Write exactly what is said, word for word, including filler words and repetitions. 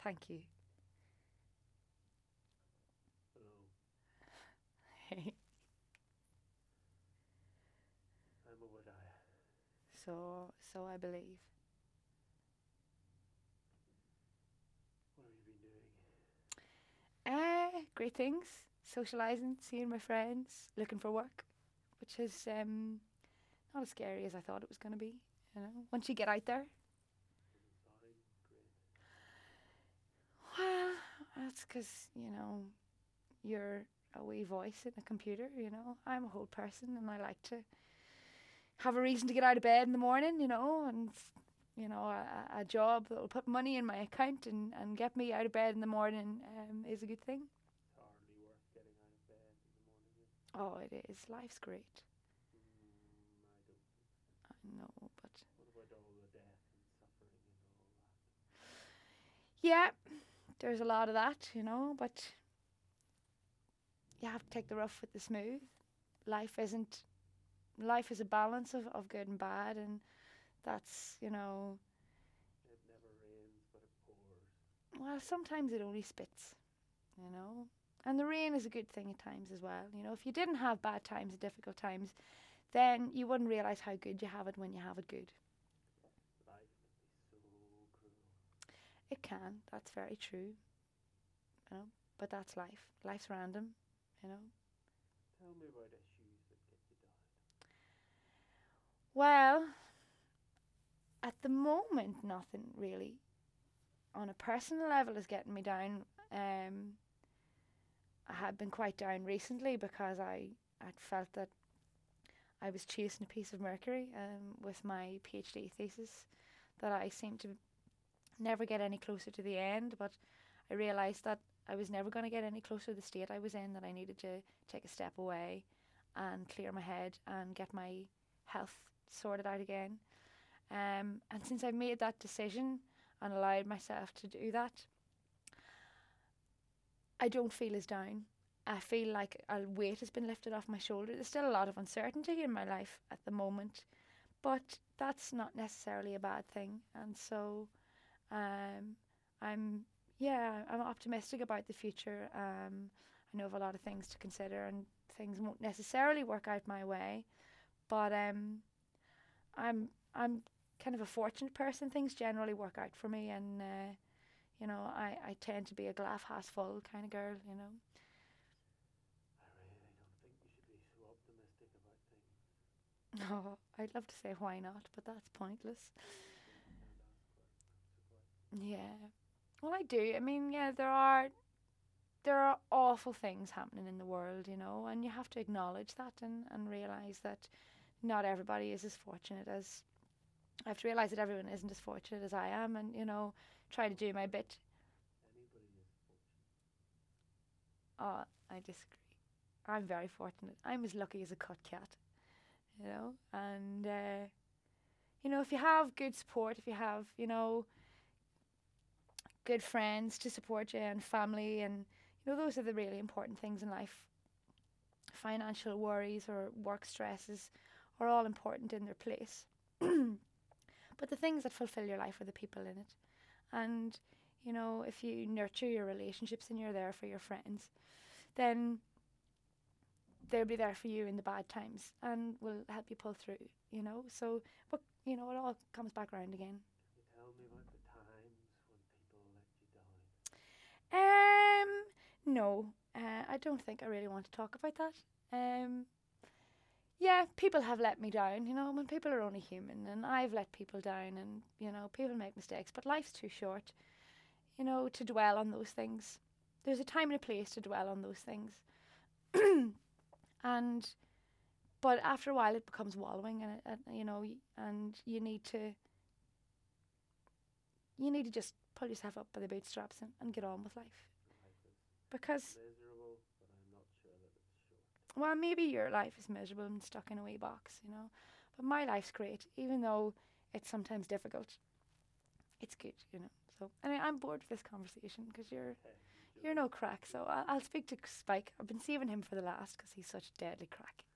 Thank you. Hello, I'm Obadiah. so, so I believe. What have you been doing? Uh, great things. Socialising, seeing my friends, looking for work, which is um, not as scary as I thought it was going to be. You know, once you get out there. Doesn't sound great. Well, that's because, you know, you're a wee voice in a computer, you know. I'm a whole person and I like to have a reason to get out of bed in the morning, you know, and, you know, a, a job that will put money in my account and, and get me out of bed in the morning um, is a good thing. It's hardly worth getting out of bed in the morning. Oh, it is. Life's great. Mm, I don't think so. I know, but What about all the death and suffering and all that? yeah, there's a lot of that, you know, but you have to take the rough with the smooth. Life isn't, life is a balance of, of good and bad, and that's, you know, It never rains, but it pours. well, sometimes it only spits, you know. And the rain is a good thing at times as well. You know, if you didn't have bad times and difficult times, then you wouldn't realise how good you have it when you have it good. Life can be so cruel. It can, that's very true, you know, but that's life. Life's random, you know. Tell me about issues that get you down. Well, at the moment, nothing really on a personal level is getting me down. Um, I had been quite down recently because I had felt that I was chasing a piece of mercury um, with my PhD thesis, that I seemed to never get any closer to the end, but I realised that I was never going to get any closer to the state I was in, that I needed to take a step away and clear my head and get my health sorted out again. Um, and since I've made that decision and allowed myself to do that, I don't feel as down. I feel like a weight has been lifted off my shoulder. There's still a lot of uncertainty in my life at the moment, but that's not necessarily a bad thing. And so um, I'm, yeah, I'm optimistic about the future. Um, I know of a lot of things to consider, and things won't necessarily work out my way, but um, I'm I'm kind of a fortunate person. Things generally work out for me, and uh, you know, I, I tend to be a glass half full kind of girl. You know. I really don't think you should be so optimistic about things. Oh, I'd love to say why not, but that's pointless. Well, you can't ask what answer what. Yeah. Well, I do. I mean, yeah, there are there are awful things happening in the world, you know, and you have to acknowledge that and and realize that not everybody is as fortunate as I have to realize that everyone isn't as fortunate as I am, and you know, try to do my bit. Anybody is fortunate. Oh, I disagree. I'm very fortunate. I'm as lucky as a cut cat, you know, and uh, you know, if you have good support, if you have, you know, good friends to support you and family, and you know, those are the really important things in life. Financial worries or work stresses are all important in their place. But the things that fulfill your life are the people in it. And, you know, if you nurture your relationships and you're there for your friends, then they'll be there for you in the bad times and will help you pull through, you know. So, but, you know, it all comes back around again. Can you tell me about the times when people let you down? Um, no, uh, I don't think I really want to talk about that. Um, yeah, people have let me down, you know, when people are only human, and I've let people down, and, you know, people make mistakes, but life's too short, you know, to dwell on those things. There's a time and a place to dwell on those things. And, but after a while, it becomes wallowing, and, it, and, you know, and you need to, you need to just pull yourself up by the bootstraps and, and get on with life. Life is Because, miserable, but I'm not sure that it's short. well, maybe your life is miserable and stuck in a wee box, you know, but my life's great, even though it's sometimes difficult. It's good, you know. So, anyway, I'm bored with this conversation because you're Okay, enjoy. you're no crack. So I'll, I'll speak to Spike. I've been saving him for the last because he's such deadly crack.